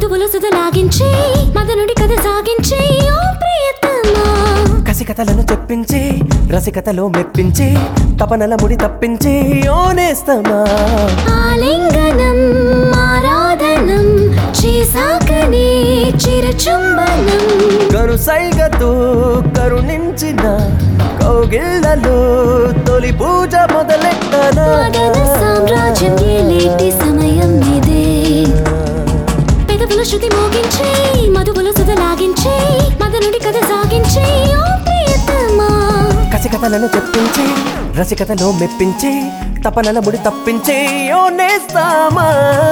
మధువుల సుధ లాగించి మదనుడి కథ సాగించి ఓ ప్రియతమా కసికథలను తెప్పించి రసికథలో మెప్పించి తపనల ముడి తప్పించి ఓ నేస్తమా ఆలింగనం ఆరాధనం చేసాకనే చిరచుంబనం కరుసైగతో కరుణించిన కౌగిళ్లలో తొలి పూజ మొదలెట్టనా మదన సామ్రాజ్యం ఏలేటి సమయం ఇదే పెదవుల శృతి మోగించి మధువుల సుధ లాగించి మదనుడి కథ సాగించి ఓ ప్రియతమా కసికథలను తెప్పించి రసికథలో మెప్పించి తపనల ముడి తప్పించి ఓ నేస్తామా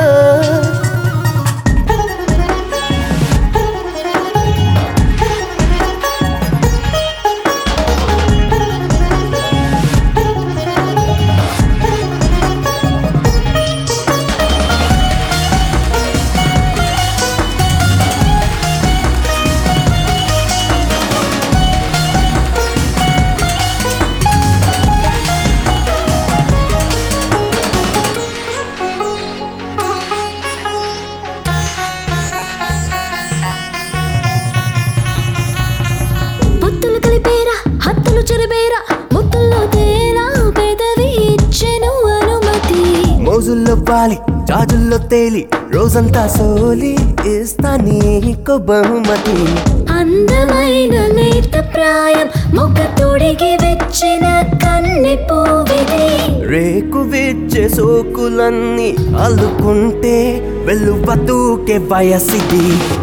పొత్తులు కలిపేరా హత్తులు చెరబేరా ముత్తుల్లో తేరా పెదవి ఇచ్చెను అనుమతి మోజుల్లో వాలి జాజుల్లో తేలి రోజంతా సోలి ఇస్తా నీకు బహుమతి అందమైన లేత ప్రాయం మొగ్గ తొడిగి వెచ్చిన కన్నె పువ్విది రేకు విచ్చే సోకులన్నీ అల్లుకుంటే వెళ్ళు బతుకే వయసిది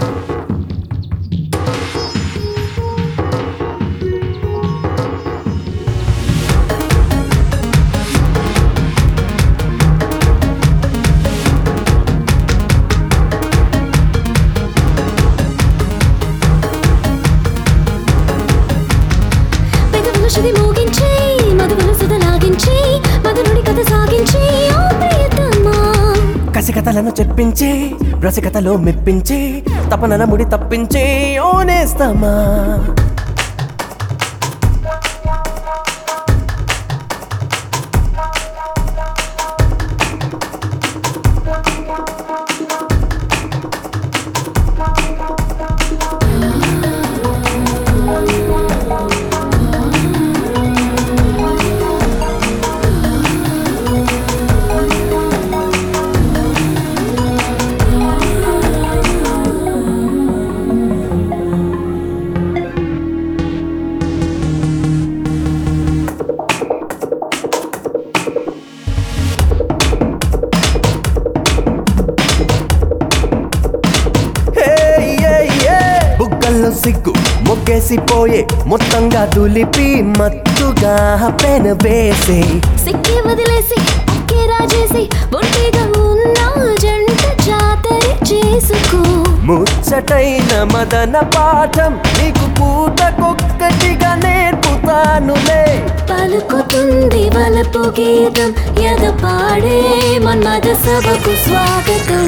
పెదవుల శృతి మోగించి మధువుల సుధ లాగించి మధునుడి కథ సాగించి ఓ ప్రియతమా కసికథలను చెప్పించి రసికథలో మెప్పించి తపనల ముడి తప్పించి ఓ నేస్తమా బుగ్గల్లో సిగ్గు మొగ్గేసిపోయే మొత్తంగా దులిపి మత్తుగా పెన వేసే సిక్కి వదిలేసి అక్కే రాజేసి ఒంటిగా ఉన్న జంట జాతర చేసుకో ముచ్చటైన మదన పాఠం నీకు పూటకొక్కటిగా నేర్పుతానులే పలుకుతుంది వలపు గీతం ఎద పాడే మన్మద సభకు స్వాగతం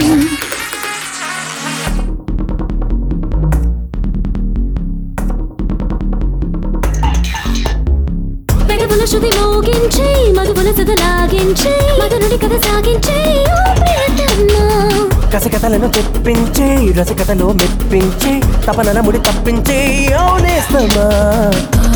పెదవుల శృతి మోగించి మధువుల సుధ లాగించి మదనుడి కథ సాగించి ఓ ప్రియతమా కసికథలను తెప్పించి రసికథలో మెప్పించి తపనల ముడి తప్పించి ఓ నేస్తమా